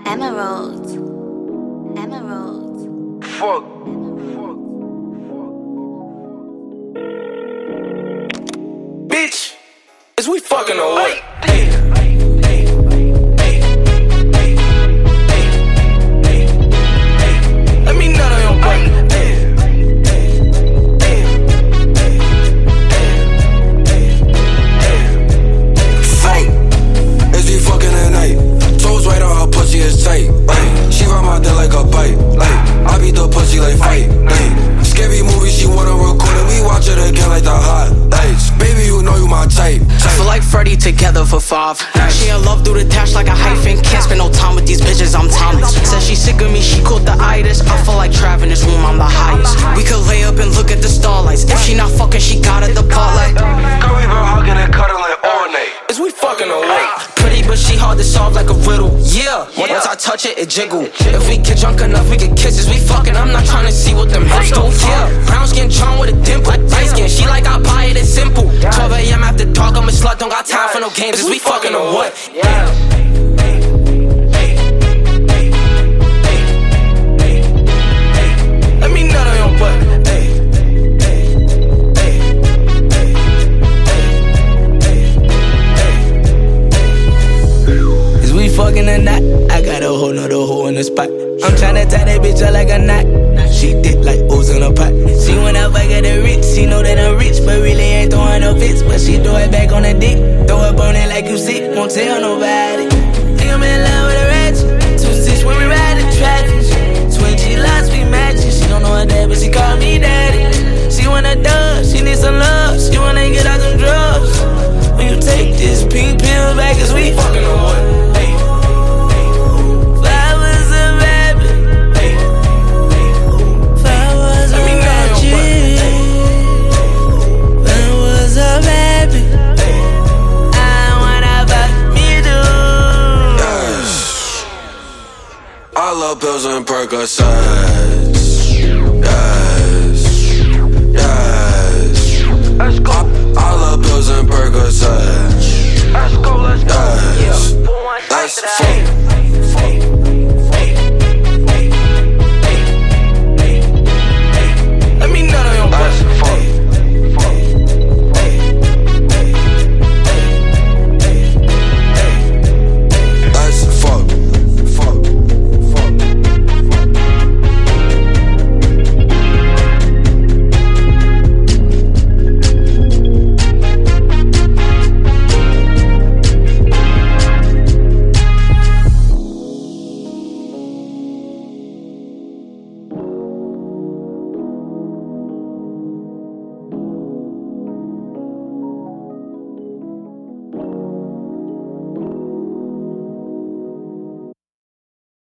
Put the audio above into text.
Emerald. Emerald. Fuck. Bitch, is we fucking or what? Let me nut on your butt. Fuck, is we fucking at night? Toes right on her pussy is tight. She ride my dick like a bite. I beat the pussy like fight. Scary movie, she wanna record it. We watch it again like the highlights. Baby, you know you my type. I feel like Freddy together for 5. She in love through the dash like a hyphen. Can't spend no time with these bitches, I'm timeless. Says she sick of me, she caught the itis. I feel like Trav in this room, I'm the highest. We could lay up and look at the starlights. If she not fucking, she got at the part like. Girl, we been hugging and cuddling all night. Is we fucking or what? Pretty, but she hard to solve like a riddle. Yeah, once I touch it, it jiggle. If we get drunk enough, we get kisses. We fucking, I'm not trying to see what them hips do. Yeah, brown skin charm with a dimple. Light skin, she like I buy it, it's simple. 12 a.m. after dark, I'm a slut, don't got time for no games. Is we fucking or what? Yeah. Let me nut on your butt. Is we fucking or not? I got a whole nother hole in the spot. I'm tryna tie that bitch up like a knot. She dip like O's in a pot. See when I fuck at the rich, she know that I'm rich, but really ain't throwing no fits. But she throw it back on the dick, throw it on it like you sick, won't tell nobody. Think I'm in love with a ratchet, 2-6 when we ride the traffic. Twin she lost, we matching. She don't know her dad, but she call me daddy. She wanna dub, she need some love. She wanna get out them drugs. When you take this pink pill back, is we Fucking or what? I love pills and Percocets. Yes, yes. Let's go. I love pills and Percocets.